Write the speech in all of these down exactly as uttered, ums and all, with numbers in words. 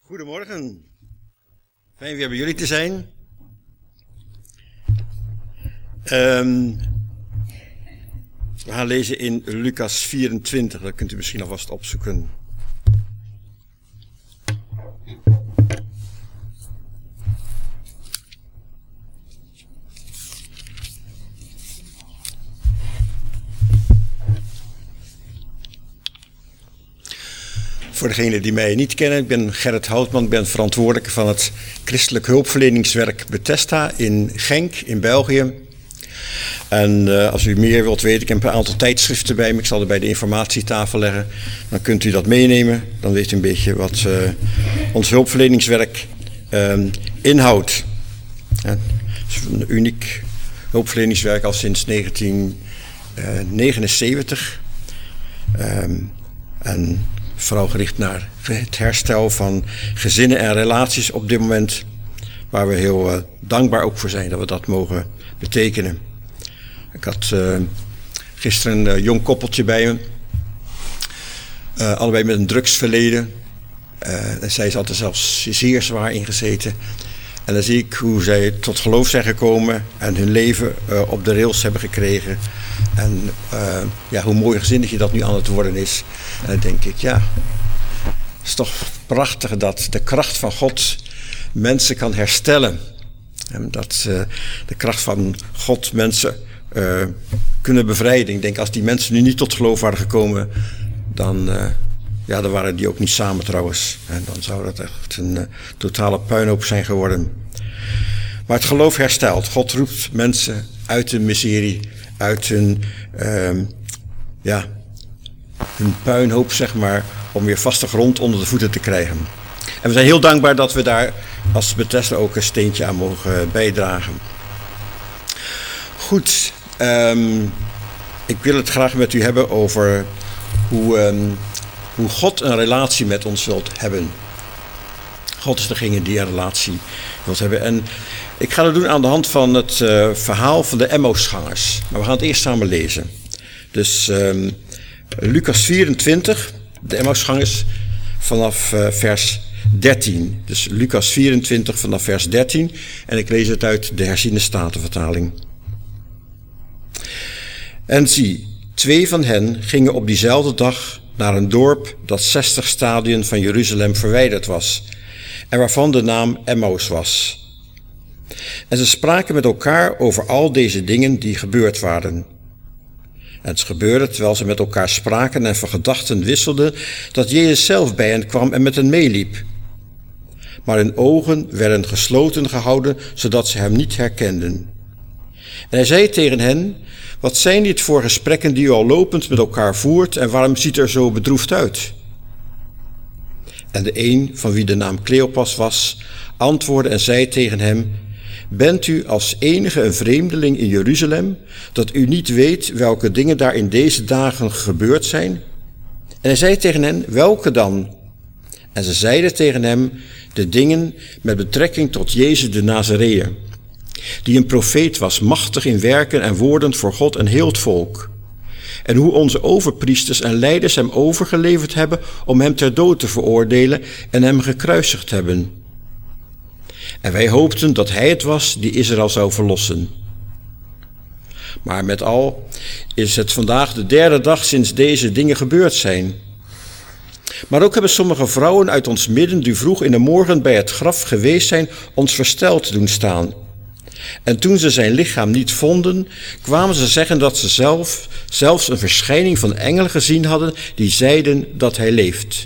Goedemorgen. Fijn weer bij jullie te zijn. Um, we gaan lezen in Lucas vierentwintig. Dat kunt u misschien alvast opzoeken. Voor degenen die mij niet kennen, ik ben Gerrit Houtman, ik ben verantwoordelijk van het christelijk hulpverleningswerk Bethesda in Genk in België. En uh, als u meer wilt weten, ik heb een aantal tijdschriften bij me, ik zal er bij de informatietafel leggen. Dan kunt u dat meenemen, dan weet u een beetje wat uh, ons hulpverleningswerk uh, inhoudt. Ja, het is een uniek hulpverleningswerk al sinds negentien negenenzeventig. Um, en vooral gericht naar het herstel van gezinnen en relaties op dit moment. Waar we heel uh, dankbaar ook voor zijn dat we dat mogen betekenen. Ik had uh, gisteren een uh, jong koppeltje bij me. Uh, allebei met een drugsverleden. Uh, en zij zat er zelfs zeer zwaar in gezeten. En dan zie ik hoe zij tot geloof zijn gekomen en hun leven uh, op de rails hebben gekregen. En uh, ja, hoe mooi gezinnetje dat nu aan het worden is. En dan denk ik, ja, het is toch prachtig dat de kracht van God mensen kan herstellen. En dat uh, de kracht van God mensen uh, kunnen bevrijden. Ik denk, als die mensen nu niet tot geloof waren gekomen, dan, uh, ja, dan waren die ook niet samen trouwens. En dan zou dat echt een uh, totale puinhoop zijn geworden. Maar het geloof herstelt. God roept mensen uit de miserie, uit hun, uh, ja, hun puinhoop, zeg maar, om weer vaste grond onder de voeten te krijgen. En we zijn heel dankbaar dat we daar als Bethesda ook een steentje aan mogen bijdragen. Goed, um, ik wil het graag met u hebben over hoe, um, hoe God een relatie met ons wilt hebben. God is degene die een relatie wilt hebben. En ik ga dat doen aan de hand van het uh, verhaal van de Emmausgangers. Maar we gaan het eerst samen lezen. Dus um, Lucas vierentwintig, de Emmausgangers, vanaf uh, vers dertien. Dus Lucas vierentwintig vanaf vers dertien. En ik lees het uit de herziene statenvertaling. En zie, twee van hen gingen op diezelfde dag naar een dorp dat zestig stadien van Jeruzalem verwijderd was. En waarvan de naam Emmaus was. En ze spraken met elkaar over al deze dingen die gebeurd waren. En het gebeurde terwijl ze met elkaar spraken en van gedachten wisselden, dat Jezus zelf bij hen kwam en met hen meeliep. Maar hun ogen werden gesloten gehouden, zodat ze hem niet herkenden. En hij zei tegen hen, wat zijn dit voor gesprekken die u al lopend met elkaar voert en waarom ziet er zo bedroefd uit? En de een, van wie de naam Cleopas was, antwoordde en zei tegen hem, bent u als enige een vreemdeling in Jeruzalem, dat u niet weet welke dingen daar in deze dagen gebeurd zijn? En hij zei tegen hen, welke dan? En ze zeiden tegen hem, de dingen met betrekking tot Jezus de Nazareër, die een profeet was, machtig in werken en woorden voor God en heel het volk. En hoe onze overpriesters en leiders hem overgeleverd hebben om hem ter dood te veroordelen en hem gekruisigd hebben. En wij hoopten dat hij het was die Israël zou verlossen. Maar met al is het vandaag de derde dag sinds deze dingen gebeurd zijn. Maar ook hebben sommige vrouwen uit ons midden die vroeg in de morgen bij het graf geweest zijn, ons versteld doen staan. En toen ze zijn lichaam niet vonden, kwamen ze zeggen dat ze zelf, zelfs een verschijning van engelen gezien hadden die zeiden dat hij leeft.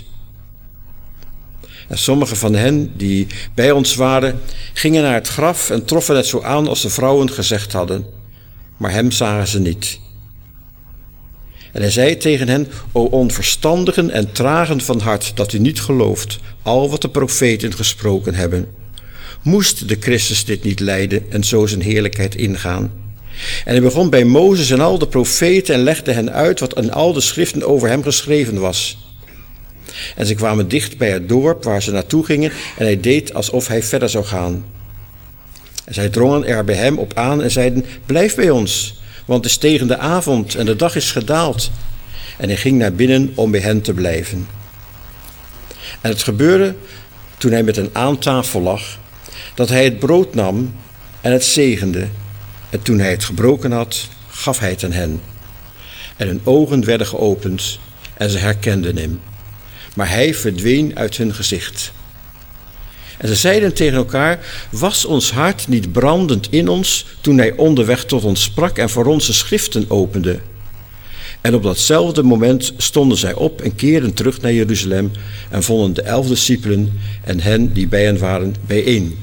En sommige van hen die bij ons waren, gingen naar het graf en troffen het zo aan als de vrouwen gezegd hadden. Maar hem zagen ze niet. En hij zei tegen hen, o onverstandigen en tragen van hart, dat u niet gelooft, al wat de profeten gesproken hebben. Moest de Christus dit niet lijden en zo zijn heerlijkheid ingaan? En hij begon bij Mozes en al de profeten en legde hen uit wat in al de schriften over hem geschreven was. En ze kwamen dicht bij het dorp waar ze naartoe gingen en hij deed alsof hij verder zou gaan. En zij drongen er bij hem op aan en zeiden, blijf bij ons, want het is tegen de avond en de dag is gedaald. En hij ging naar binnen om bij hen te blijven. En het gebeurde toen hij met hen aan tafel lag, dat hij het brood nam en het zegende. En toen hij het gebroken had, gaf hij het aan hen. En hun ogen werden geopend en ze herkenden hem. Maar hij verdween uit hun gezicht. En ze zeiden tegen elkaar: was ons hart niet brandend in ons toen hij onderweg tot ons sprak en voor ons de schriften opende? En op datzelfde moment stonden zij op en keerden terug naar Jeruzalem en vonden de elf discipelen en hen die bij hen waren bijeen.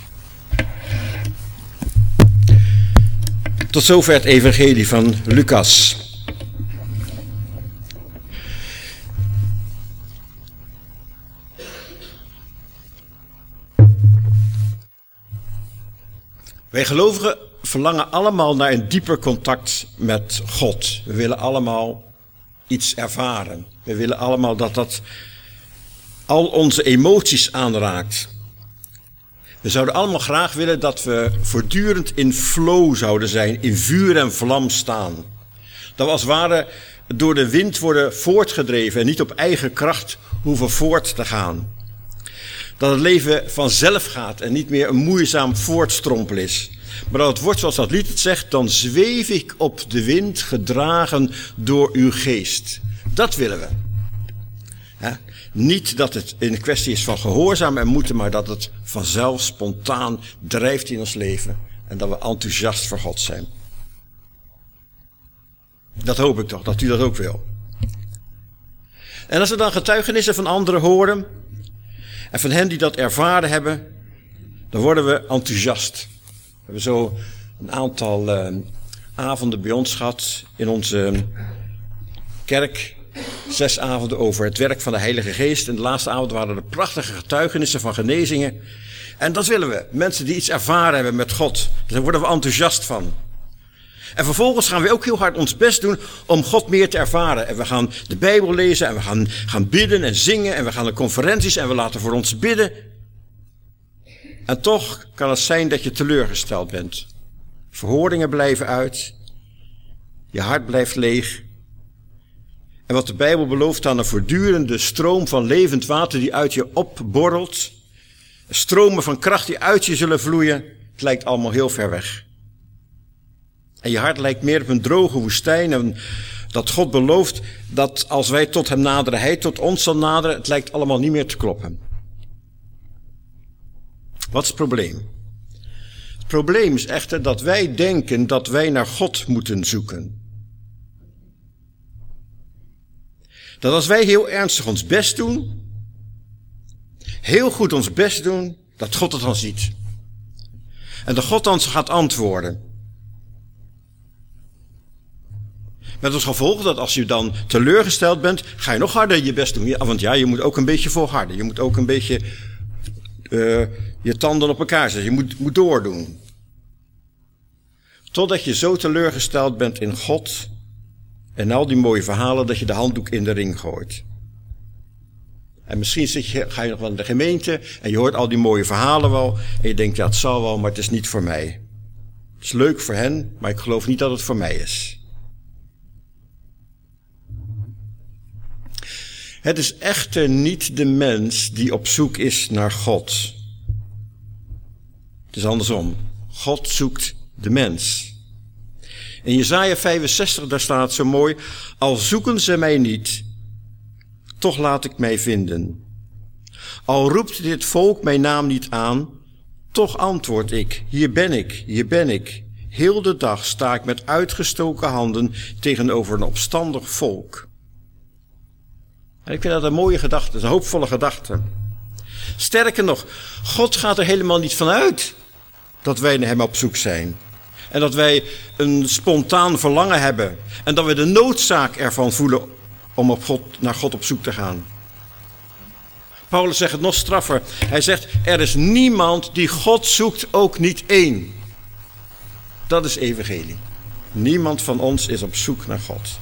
Tot zover het evangelie van Lucas. Wij gelovigen verlangen allemaal naar een dieper contact met God. We willen allemaal iets ervaren. We willen allemaal dat dat al onze emoties aanraakt. We zouden allemaal graag willen dat we voortdurend in flow zouden zijn, in vuur en vlam staan. Dat we als het ware door de wind worden voortgedreven en niet op eigen kracht hoeven voort te gaan. Dat het leven vanzelf gaat en niet meer een moeizaam voortstrompel is. Maar dat het wordt zoals dat lied het zegt, dan zweef ik op de wind gedragen door uw geest. Dat willen we. He? Niet dat het een kwestie is van gehoorzaam en moeten, maar dat het vanzelf spontaan drijft in ons leven. En dat we enthousiast voor God zijn. Dat hoop ik toch, dat u dat ook wil. En als we dan getuigenissen van anderen horen, en van hen die dat ervaren hebben, dan worden we enthousiast. We hebben zo een aantal uh, avonden bij ons gehad in onze kerk. Zes avonden over het werk van de Heilige Geest. En de laatste avond waren er prachtige getuigenissen van genezingen. En dat willen we. Mensen die iets ervaren hebben met God. Daar worden we enthousiast van. En vervolgens gaan we ook heel hard ons best doen om God meer te ervaren. En we gaan de Bijbel lezen en we gaan, gaan bidden en zingen. En we gaan naar conferenties en we laten voor ons bidden. En toch kan het zijn dat je teleurgesteld bent. Verhoordingen blijven uit. Je hart blijft leeg. En wat de Bijbel belooft aan een voortdurende stroom van levend water die uit je opborrelt. Stromen van kracht die uit je zullen vloeien. Het lijkt allemaal heel ver weg. En je hart lijkt meer op een droge woestijn. En dat God belooft dat als wij tot hem naderen, hij tot ons zal naderen. Het lijkt allemaal niet meer te kloppen. Wat is het probleem? Het probleem is echter dat wij denken dat wij naar God moeten zoeken. Dat als wij heel ernstig ons best doen, heel goed ons best doen, dat God het dan ziet. En dat God dan gaat antwoorden. Met als gevolg dat als je dan teleurgesteld bent, ga je nog harder je best doen. Ja, want ja, je moet ook een beetje volharden. Je moet ook een beetje uh, je tanden op elkaar zetten. Je moet, moet doordoen. Totdat je zo teleurgesteld bent in God en al die mooie verhalen dat je de handdoek in de ring gooit. En misschien zit je, ga je nog wel in de gemeente en je hoort al die mooie verhalen wel. En je denkt, ja, het zal wel, maar het is niet voor mij. Het is leuk voor hen, maar ik geloof niet dat het voor mij is. Het is echter niet de mens die op zoek is naar God. Het is andersom. God zoekt de mens. In Jesaja vijfenzestig, daar staat zo mooi: al zoeken ze mij niet, toch laat ik mij vinden. Al roept dit volk mijn naam niet aan, toch antwoord ik, hier ben ik, hier ben ik. Heel de dag sta ik met uitgestoken handen tegenover een opstandig volk. En ik vind dat een mooie gedachte, een hoopvolle gedachte. Sterker nog, God gaat er helemaal niet van uit dat wij naar hem op zoek zijn. En dat wij een spontaan verlangen hebben. En dat we de noodzaak ervan voelen om op God, naar God op zoek te gaan. Paulus zegt het nog straffer. Hij zegt, er is niemand die God zoekt, ook niet één. Dat is evangelie. Niemand van ons is op zoek naar God.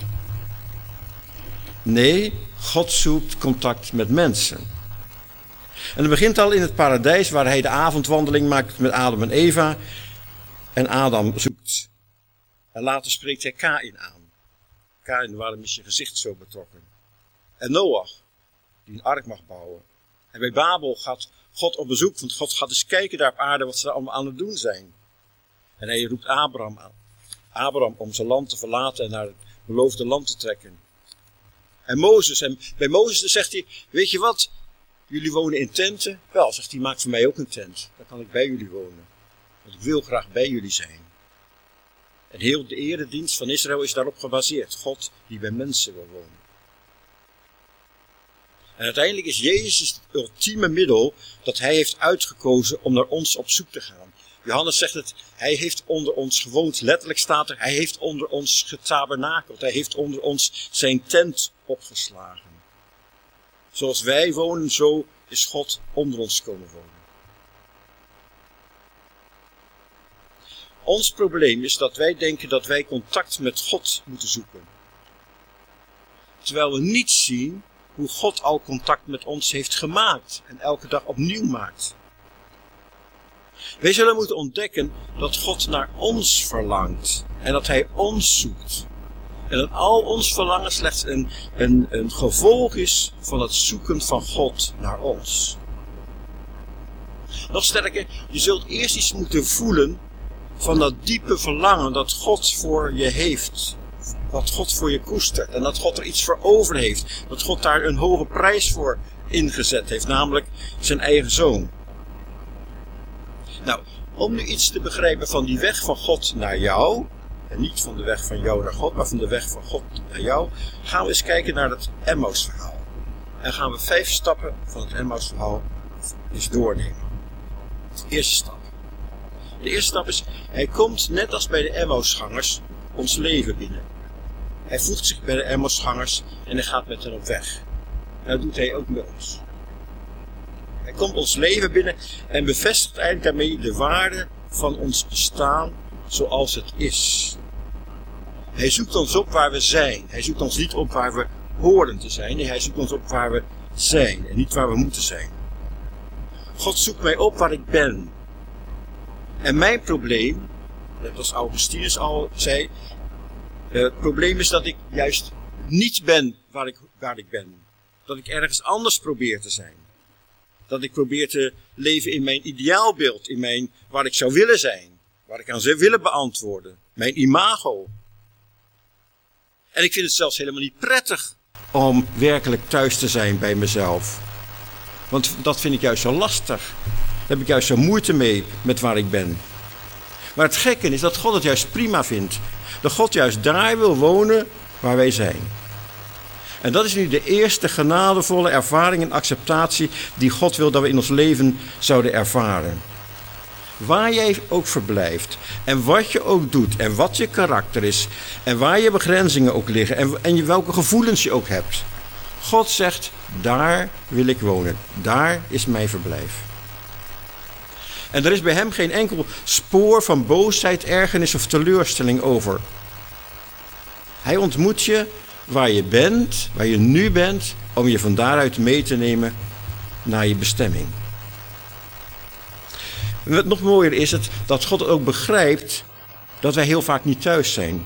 Nee, God zoekt contact met mensen. En het begint al in het paradijs, waar hij de avondwandeling maakt met Adam en Eva. En Adam zoekt. En later spreekt hij Kaïn aan. Kaïn, waarom is je gezicht zo betrokken? En Noach, die een ark mag bouwen. En bij Babel gaat God op bezoek, want God gaat eens kijken daar op aarde wat ze allemaal aan het doen zijn. En hij roept Abraham aan. Abraham om zijn land te verlaten en naar het beloofde land te trekken. En Mozes, en bij Mozes zegt hij, weet je wat, jullie wonen in tenten? Wel, zegt hij, maak voor mij ook een tent. Dan kan ik bij jullie wonen. Want ik wil graag bij jullie zijn. En heel de eredienst van Israël is daarop gebaseerd. God die bij mensen wil wonen. En uiteindelijk is Jezus het ultieme middel dat hij heeft uitgekozen om naar ons op zoek te gaan. Johannes zegt het, hij heeft onder ons gewoond. Letterlijk staat er, hij heeft onder ons getabernakeld. Hij heeft onder ons zijn tent opgeslagen. Zoals wij wonen, zo is God onder ons komen wonen. Ons probleem is dat wij denken dat wij contact met God moeten zoeken. Terwijl we niet zien hoe God al contact met ons heeft gemaakt en elke dag opnieuw maakt. Wij zullen moeten ontdekken dat God naar ons verlangt en dat hij ons zoekt. En dat al ons verlangen slechts een, een, een gevolg is van het zoeken van God naar ons. Nog sterker, je zult eerst iets moeten voelen van dat diepe verlangen dat God voor je heeft. Dat God voor je koestert en dat God er iets voor over heeft. Dat God daar een hoge prijs voor ingezet heeft, namelijk zijn eigen zoon. Nou, om nu iets te begrijpen van die weg van God naar jou, en niet van de weg van jou naar God, maar van de weg van God naar jou, gaan we eens kijken naar het Emmaus-verhaal. En gaan we vijf stappen van het Emmaus-verhaal eens doornemen. De eerste stap. De eerste stap is, hij komt net als bij de Emmausgangers ons leven binnen. Hij voegt zich bij de Emmausgangers en hij gaat met hen op weg. En dat doet hij ook bij ons. Hij komt ons leven binnen en bevestigt eigenlijk daarmee de waarde van ons bestaan zoals het is. Hij zoekt ons op waar we zijn. Hij zoekt ons niet op waar we horen te zijn. Nee, hij zoekt ons op waar we zijn en niet waar we moeten zijn. God zoekt mij op waar ik ben. En mijn probleem, net als Augustinus al zei, het probleem is dat ik juist niet ben waar ik, waar ik ben. Dat ik ergens anders probeer te zijn. Dat ik probeer te leven in mijn ideaalbeeld, in mijn, waar ik zou willen zijn. Waar ik aan zou willen beantwoorden. Mijn imago. En ik vind het zelfs helemaal niet prettig om werkelijk thuis te zijn bij mezelf. Want dat vind ik juist zo lastig. Daar heb ik juist zo moeite mee met waar ik ben. Maar het gekke is dat God het juist prima vindt. Dat God juist daar wil wonen waar wij zijn. En dat is nu de eerste genadevolle ervaring en acceptatie die God wil dat we in ons leven zouden ervaren. Waar jij ook verblijft en wat je ook doet en wat je karakter is en waar je begrenzingen ook liggen en, en welke gevoelens je ook hebt. God zegt, daar wil ik wonen. Daar is mijn verblijf. En er is bij hem geen enkel spoor van boosheid, ergernis of teleurstelling over. Hij ontmoet je waar je bent, waar je nu bent, om je van daaruit mee te nemen naar je bestemming. En wat nog mooier is het, dat God ook begrijpt dat wij heel vaak niet thuis zijn.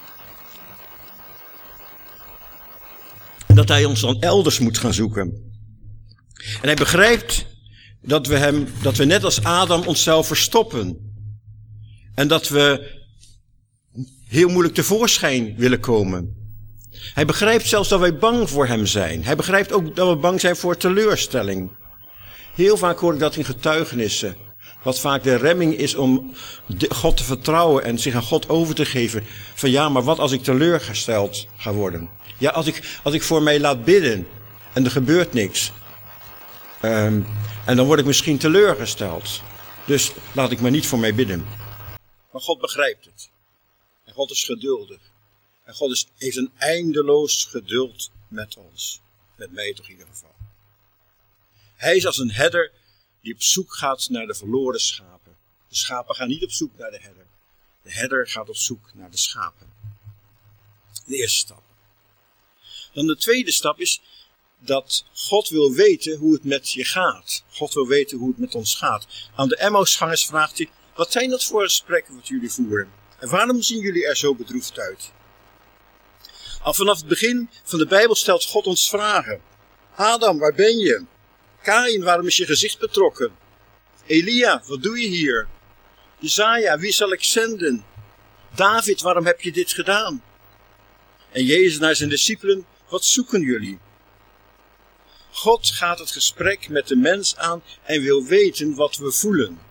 En dat hij ons dan elders moet gaan zoeken. En hij begrijpt dat we, hem, dat we net als Adam onszelf verstoppen. En dat we heel moeilijk tevoorschijn willen komen. Hij begrijpt zelfs dat wij bang voor hem zijn. Hij begrijpt ook dat we bang zijn voor teleurstelling. Heel vaak hoor ik dat in getuigenissen. Wat vaak de remming is om God te vertrouwen en zich aan God over te geven. Van ja, maar wat als ik teleurgesteld ga worden? Ja, als ik, als ik voor mij laat bidden en er gebeurt niks. Um, en dan word ik misschien teleurgesteld. Dus laat ik maar niet voor mij bidden. Maar God begrijpt het. En God is geduldig. En God is, heeft een eindeloos geduld met ons. Met mij toch in ieder geval. Hij is als een herder die op zoek gaat naar de verloren schapen. De schapen gaan niet op zoek naar de herder. De herder gaat op zoek naar de schapen. De eerste stap. Dan de tweede stap is dat God wil weten hoe het met je gaat. God wil weten hoe het met ons gaat. Aan de Emmausgangers vraagt hij, wat zijn dat voor gesprekken wat jullie voeren? En waarom zien jullie er zo bedroefd uit? Al vanaf het begin van de Bijbel stelt God ons vragen. Adam, waar ben je? Kaïn, waarom is je gezicht betrokken? Elia, wat doe je hier? Jesaja, wie zal ik zenden? David, waarom heb je dit gedaan? En Jezus naar zijn discipelen, wat zoeken jullie? God gaat het gesprek met de mens aan en wil weten wat we voelen.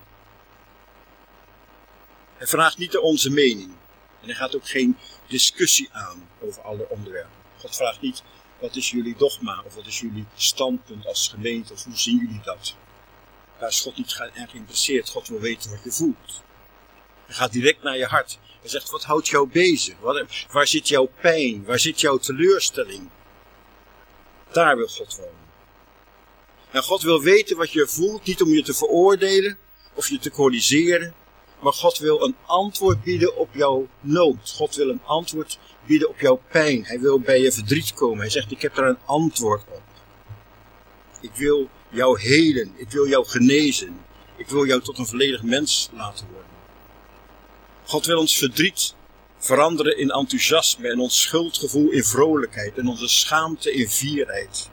Hij vraagt niet naar onze mening. En hij gaat ook geen discussie aan over alle onderwerpen. God vraagt niet, wat is jullie dogma? Of wat is jullie standpunt als gemeente? Of hoe zien jullie dat? Daar is God niet erg geïnteresseerd. God wil weten wat je voelt. Hij gaat direct naar je hart. Hij zegt, wat houdt jou bezig? Wat, waar zit jouw pijn? Waar zit jouw teleurstelling? Daar wil God wonen. En God wil weten wat je voelt, niet om je te veroordelen of je te corrigeren. Maar God wil een antwoord bieden op jouw nood. God wil een antwoord bieden op jouw pijn. Hij wil bij je verdriet komen. Hij zegt, ik heb daar een antwoord op. Ik wil jou helen. Ik wil jou genezen. Ik wil jou tot een volledig mens laten worden. God wil ons verdriet veranderen in enthousiasme en ons schuldgevoel in vrolijkheid en onze schaamte in fierheid.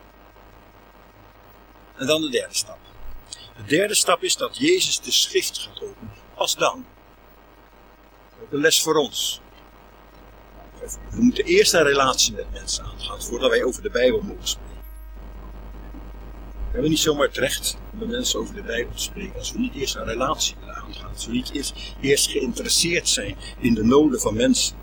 En dan de derde stap. De derde stap is dat Jezus de schrift gaat openen. Pas dan. Ook een les voor ons. We moeten eerst een relatie met mensen aangaan voordat wij over de Bijbel mogen spreken. We hebben niet zomaar het recht om met mensen over de Bijbel te spreken als we niet eerst een relatie willen aangaan. Als we niet eerst, eerst geïnteresseerd zijn in de noden van mensen.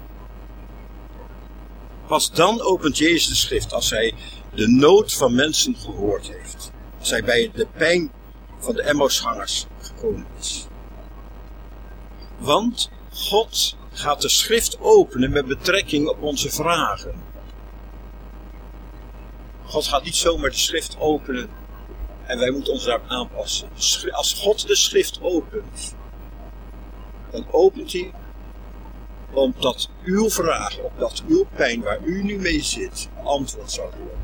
Pas dan opent Jezus de schrift als hij de nood van mensen gehoord heeft. Als hij bij de pijn van de Emmausgangers gekomen is. Want God gaat de schrift openen met betrekking op onze vragen. God gaat niet zomaar de schrift openen en wij moeten ons daarop aanpassen. Als God de schrift opent, dan opent hij omdat uw vraag, opdat uw pijn waar u nu mee zit, antwoord zal worden.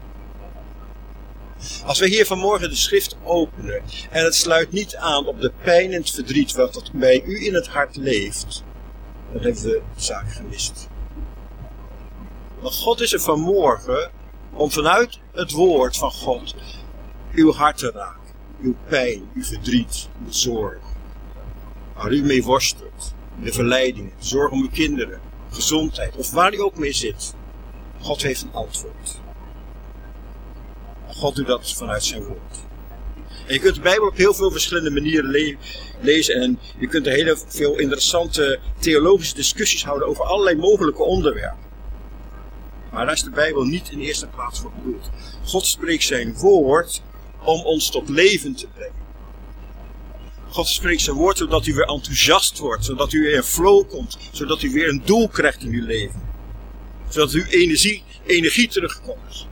Als we hier vanmorgen de schrift openen en het sluit niet aan op de pijn en het verdriet wat bij u in het hart leeft, dan hebben we de zaak gemist. Want God is er vanmorgen om vanuit het woord van God uw hart te raken. Uw pijn, uw verdriet, uw zorg. Waar u mee worstelt. De verleidingen, zorg om uw kinderen, gezondheid of waar u ook mee zit. God heeft een antwoord. God doet dat vanuit zijn woord. En je kunt de Bijbel op heel veel verschillende manieren le- lezen. En je kunt er heel veel interessante theologische discussies houden over allerlei mogelijke onderwerpen. Maar daar is de Bijbel niet in de eerste plaats voor bedoeld. God spreekt zijn woord om ons tot leven te brengen. God spreekt zijn woord zodat u weer enthousiast wordt. Zodat u weer in flow komt. Zodat u weer een doel krijgt in uw leven. Zodat uw energie, energie terugkomt.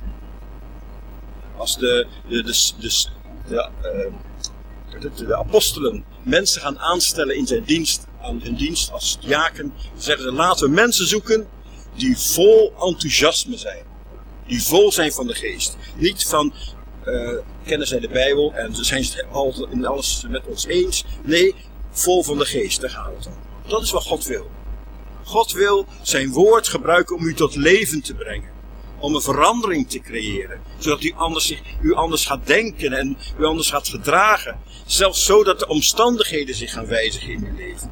Als de, de, de, de, de, uh, de, de apostelen mensen gaan aanstellen in zijn dienst, aan hun dienst als diaken, zeggen ze, laten we mensen zoeken die vol enthousiasme zijn. Die vol zijn van de geest. Niet van, uh, kennen zij de Bijbel en ze zijn het altijd in alles met ons eens. Nee, vol van de geest, daar gaat het om. Dat is wat God wil. God wil zijn woord gebruiken om u tot leven te brengen. Om een verandering te creëren. Zodat u anders, zich, u anders gaat denken en u anders gaat gedragen. Zelfs zodat de omstandigheden zich gaan wijzigen in uw leven.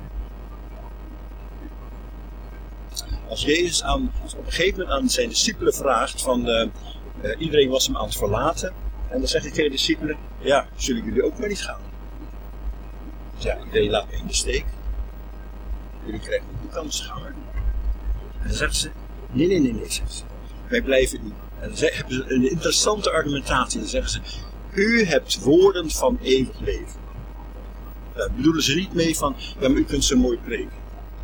Als Jezus aan, op een gegeven moment aan zijn discipelen vraagt van uh, uh, iedereen was hem aan het verlaten. En dan zegt hij tegen de discipelen, ja, zullen jullie ook maar niet gaan? Dus ja, iedereen laat me in de steek. Jullie krijgen ook de kans te gaan. En dan zeggen ze, nee, nee, nee, nee, zeggen ze. Wij blijven u. En dan hebben ze een interessante argumentatie. Dan zeggen ze, u hebt woorden van eeuwig leven. Daar bedoelen ze niet mee van, ja, maar u kunt ze mooi preken.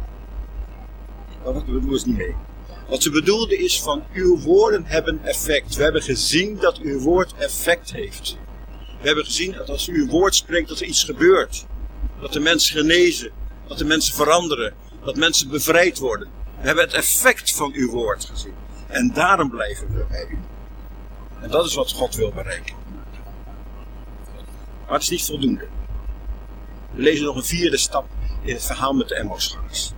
Dat bedoelen ze niet mee. Wat ze bedoelden is van, uw woorden hebben effect. We hebben gezien dat uw woord effect heeft. We hebben gezien dat als u uw woord spreekt, dat er iets gebeurt. Dat de mensen genezen. Dat de mensen veranderen. Dat mensen bevrijd worden. We hebben het effect van uw woord gezien. En daarom blijven we bij u. En dat is wat God wil bereiken. Maar het is niet voldoende. We lezen nog een vierde stap in het verhaal met de Emmausgangers.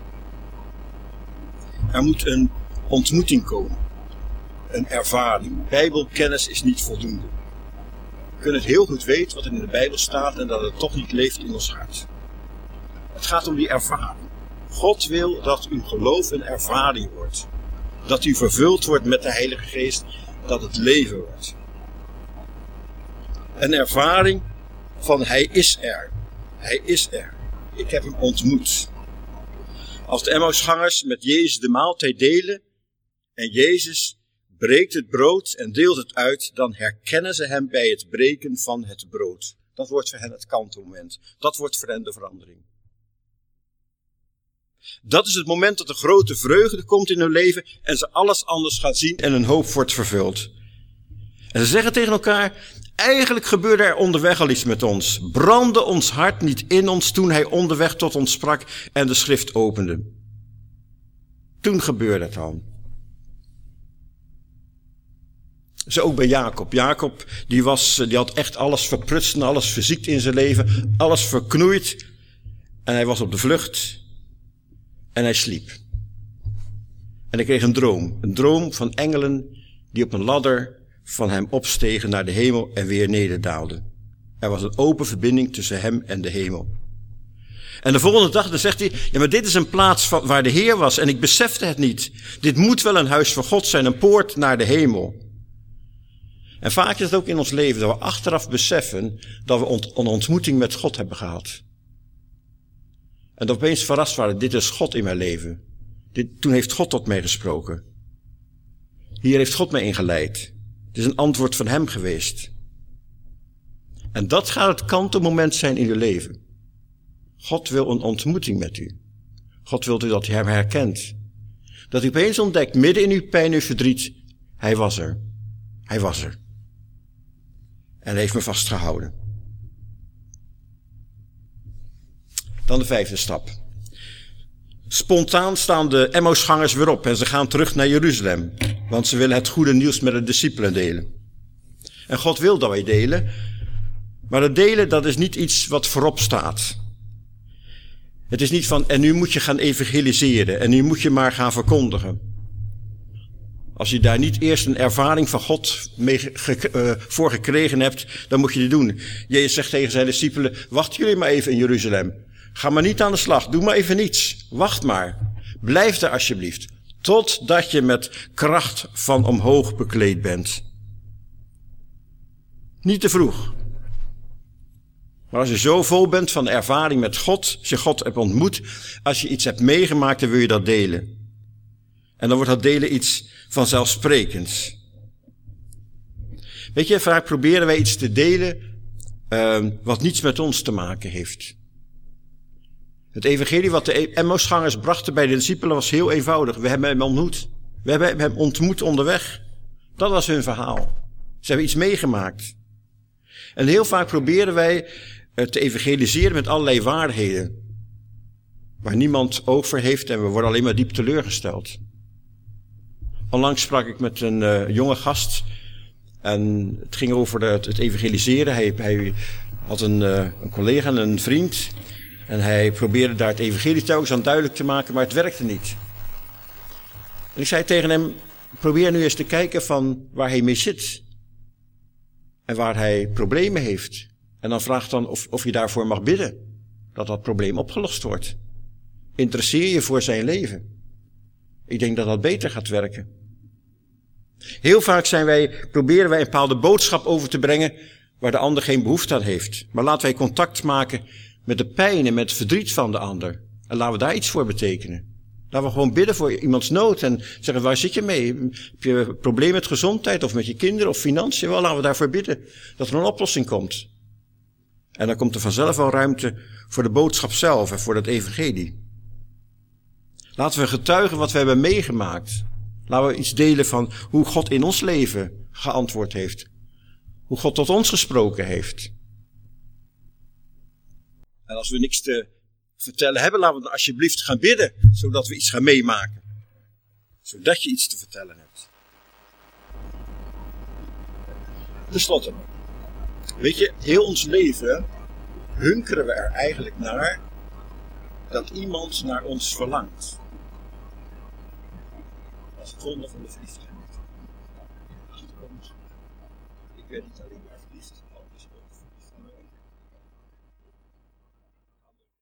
Er moet een ontmoeting komen. Een ervaring. Bijbelkennis is niet voldoende. kunnen het heel goed weten wat er in de Bijbel staat en dat het toch niet leeft in ons hart. Het gaat om die ervaring. God wil dat uw geloof een ervaring wordt. Dat u vervuld wordt met de Heilige Geest, dat het leven wordt. Een ervaring van hij is er. Hij is er. Ik heb hem ontmoet. Als de Emmausgangers met Jezus de maaltijd delen en Jezus breekt het brood en deelt het uit, dan herkennen ze hem bij het breken van het brood. Dat wordt voor hen het kantelmoment. Dat wordt voor hen de verandering. Dat is het moment dat de grote vreugde komt in hun leven en ze alles anders gaan zien en hun hoop wordt vervuld. En ze zeggen tegen elkaar, eigenlijk gebeurde er onderweg al iets met ons. Brandde ons hart niet in ons toen hij onderweg tot ons sprak en de schrift opende. Toen gebeurde het al. Zo ook bij Jacob. Jacob die was, die had echt alles verprutst en alles verziekt in zijn leven. Alles verknoeid. En hij was op de vlucht. En hij sliep. En hij kreeg een droom. Een droom van engelen die op een ladder van hem opstegen naar de hemel en weer nederdaalden. Er was een open verbinding tussen hem en de hemel. En de volgende dag dan zegt hij, ja maar dit is een plaats van, waar de Heer was en ik besefte het niet. Dit moet wel een huis van God zijn, een poort naar de hemel. En vaak is het ook in ons leven dat we achteraf beseffen dat we ont- een ontmoeting met God hebben gehad. En dat we opeens verrast waren, dit is God in mijn leven. Dit, toen heeft God tot mij gesproken. Hier heeft God mij ingeleid. Het is een antwoord van hem geweest. En dat gaat het kantelmoment zijn in uw leven. God wil een ontmoeting met u. God wil dat u hem herkent. Dat u opeens ontdekt, midden in uw pijn, uw verdriet, hij was er. Hij was er. En hij heeft me vastgehouden. Dan de vijfde stap. Spontaan staan de Emmausgangers weer op en ze gaan terug naar Jeruzalem. Want ze willen het goede nieuws met de discipelen delen. En God wil dat wij delen. Maar het delen, dat is niet iets wat voorop staat. Het is niet van, en nu moet je gaan evangeliseren. En nu moet je maar gaan verkondigen. Als je daar niet eerst een ervaring van God mee ge- uh, voor gekregen hebt, dan moet je dit doen. Jezus zegt tegen zijn discipelen, wacht jullie maar even in Jeruzalem. Ga maar niet aan de slag, doe maar even niets. Wacht maar. Blijf daar alsjeblieft. Totdat je met kracht van omhoog bekleed bent. Niet te vroeg. Maar als je zo vol bent van ervaring met God, als je God hebt ontmoet, als je iets hebt meegemaakt, dan wil je dat delen. En dan wordt dat delen iets vanzelfsprekends. Weet je, vaak proberen wij iets te delen uh, wat niets met ons te maken heeft. Het evangelie wat de Emmausgangers brachten bij de discipelen was heel eenvoudig. We hebben hem ontmoet. We hebben hem ontmoet onderweg. Dat was hun verhaal. Ze hebben iets meegemaakt. En heel vaak proberen wij te evangeliseren met allerlei waarheden. Waar niemand oog voor heeft en we worden alleen maar diep teleurgesteld. Onlangs sprak ik met een uh, jonge gast. En het ging over de, het evangeliseren. Hij, hij had een, uh, een collega en een vriend. En hij probeerde daar het evangelie telkens aan duidelijk te maken, maar het werkte niet. En ik zei tegen hem, probeer nu eens te kijken van waar hij mee zit. En waar hij problemen heeft. En dan vraag dan of, of je daarvoor mag bidden. Dat dat probleem opgelost wordt. Interesseer je voor zijn leven. Ik denk dat dat beter gaat werken. Heel vaak zijn wij, proberen wij een bepaalde boodschap over te brengen waar de ander geen behoefte aan heeft. Maar laten wij contact maken met de pijn en met het verdriet van de ander. En laten we daar iets voor betekenen. Laten we gewoon bidden voor iemands nood en zeggen, waar zit je mee? Heb je een probleem met gezondheid of met je kinderen of financiën? Wel, laten we daarvoor bidden dat er een oplossing komt. En dan komt er vanzelf wel ruimte voor de boodschap zelf en voor dat evangelie. Laten we getuigen wat we hebben meegemaakt. Laten we iets delen van hoe God in ons leven geantwoord heeft. Hoe God tot ons gesproken heeft. En als we niks te vertellen hebben, laten we dan alsjeblieft gaan bidden. Zodat we iets gaan meemaken. Zodat je iets te vertellen hebt. Ten slotte. Weet je, heel ons leven hunkeren we er eigenlijk naar dat iemand naar ons verlangt. Als het wonder van de verliefdheid. werd niet alleen maar verliefd, ook dus